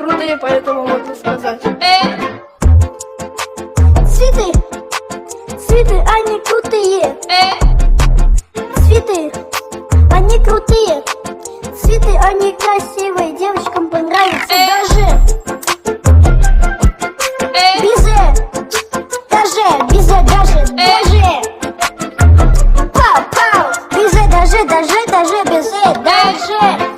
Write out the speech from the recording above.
крутые, поэтому могу сказать. Цветы, цветы, они крутые. Цветы, они крутые. Цветы, они красивые, девочкам понравятся даже. Бизе, даже. Пау, пау, бизе, даже, бизе, даже.